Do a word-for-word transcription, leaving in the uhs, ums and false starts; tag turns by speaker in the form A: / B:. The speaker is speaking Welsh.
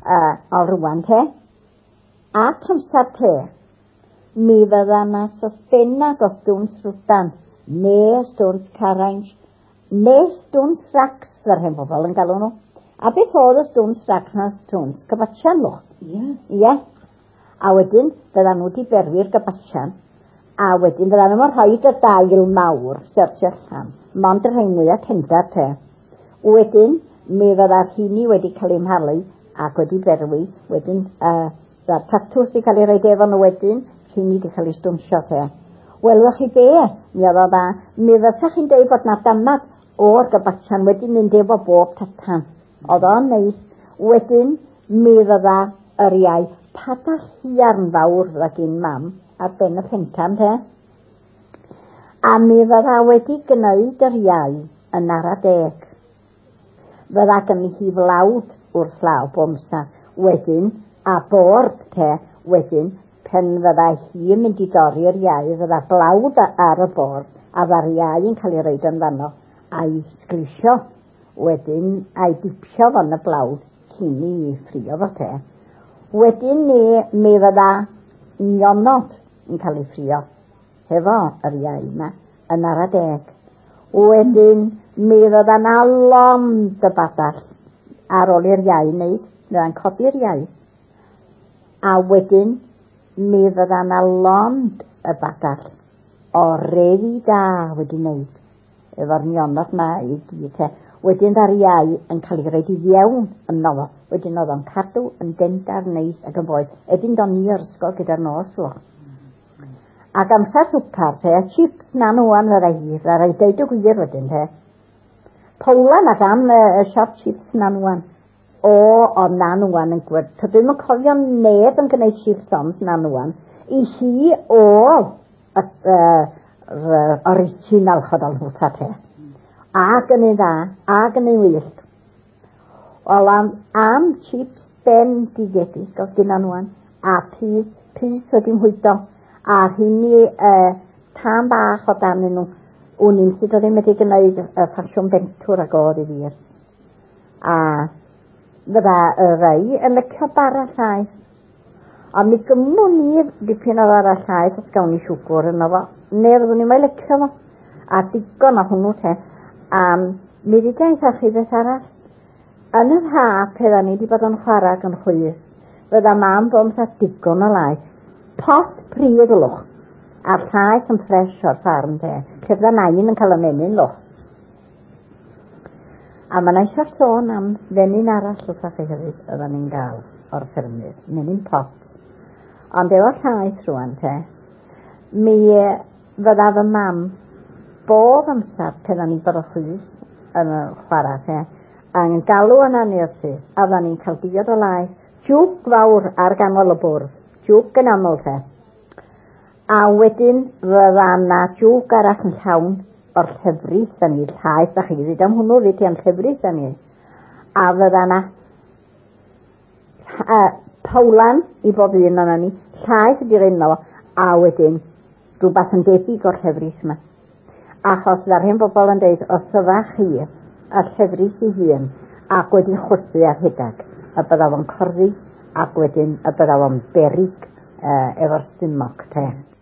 A: uh, o rwan te. Ac amser te, mi fydda na sosbennad o stwns rwdan, ne stwns carange, ne stwns racs, yr hen bobl yn galw nhw. A beth oedd y stwns racs na stwns gyfatsian lwch? Ie. Yeah. Yeah. A wedyn, fydda nhw wedi berwi'r gyfatsian, a wedyn fydda nhw'n rhoi y dail mawr, sertio allan, mond yr rhain mwyaf cendar te. Wedyn, mi fydda'r hini wedi cael ei mhalu, ac wedi berwi, wedyn, uh, Da'r tatws i cael ei rhaid efo nhw wedyn, hynny wedi cael ei stwnsio te. Welwch chi be, mi oedd o dda, mi fyddwch chi'n dweud bod na damad o'r gyfatsian wedi mynd efo bob tatan. Oedd o'n neis. Wedyn, mi fydda yr iau padall hiarn fawr fydda gyn mam ar ben y pentan te. A mi fydda wedi gwneud yr iau yn ara deg. Fydda gynnu hi flawd wrth law bomsa. Wedyn, a bord te, wedyn, pen fydda hi yn mynd i dorri'r iau, fydda blawd ar y bord, a fydda'r iau yn cael ei reid yn fanno, a'i sglisio, wedyn, a'i dipsio fan y blawd, cyn i ffrio fo te. Wedyn ni, mi fydda nionod yn cael ei ffrio, hefo yr iau yma, yn ara deg. Wedyn, mi fydda na lond y badall, ar ôl i'r iau wneud, fydda'n codi'r iau. A wedyn, mi fydda na lond y badall o refi da wedi wneud, efo'r nionod ma i gyd te. Wedyn dda'r iau yn cael ei reid i fiewn yn nofo. Wedyn oedd o'n cadw yn dendar neis ac yn boeth. Edyn do'n i ar ysgol gyda'r nos o. Ac amser swpar te, chips na nhw'n fydda hi, fydda rhaid deud y gwir wedyn te. Powlan ac am y uh, siop chips na nhw'n. O, o na nhw'n yn gwrdd. So dwi'n yn cofio neb yn gwneud chips ond na nhw'n. I hi o y uh, original chodol hwta te. Ac yn ei dda, ac yn ei wyllt. Wel, am, am chips bendigedig, oedd gyda nhw'n. A pys, pys oedd i'n hwydo. A hynny uh, tan bach o dan nhw. Wni'n sydd oedd i'n wedi gwneud y uh, ffasiwn bentwr ag oedd i fyr. A fydda y rei yn licio bara llaeth. A mi gymwn ni dipyn o bara llaeth os gawn ni siwgwr yno fo. Ne fyddwn ni mai licio fo. A digon o hwnnw te. A mi wedi deud chi beth arall. Yn yr ha, pedda ni wedi bod yn chwarae ac yn chwys. Fydda mam bod yn digon o laeth. Pot pryd y lwch. A'r llaeth yn ffres o'r ffarm te. Cefda nain yn cael y menyn lwch. A mae eisiau sôn am fenyn arall wrth chi hefyd oedden ni'n gael o'r ffermydd, menyn pot. Ond efo llaeth rwan te, mi fydda fy mam bob amser pen o'n i'n bod o chwys yn y chwarae te, a'n galw yna ni'r sydd, a fydda ni'n cael diod o laeth, jwg fawr ar ganol y bwrdd, jwg yn aml te. A wedyn fydda na jwg arall yn llawn o'r llefrith yn ei llaeth, a chi ddweud am hwnnw fyd i'n llefrith yn ei. A fydda na uh, powlan i bob un yna ni, llaeth ydy'r un o, a wedyn rhywbeth yn debyg o'r llefrith yma. Achos dda'r hyn bobl yn dweud, os yfa chi a llefrith i hun, ac wedyn chwrthu ar hydag, a bydda fo'n corddi, ac wedyn y bydda fo'n berig uh, efo'r stumog te.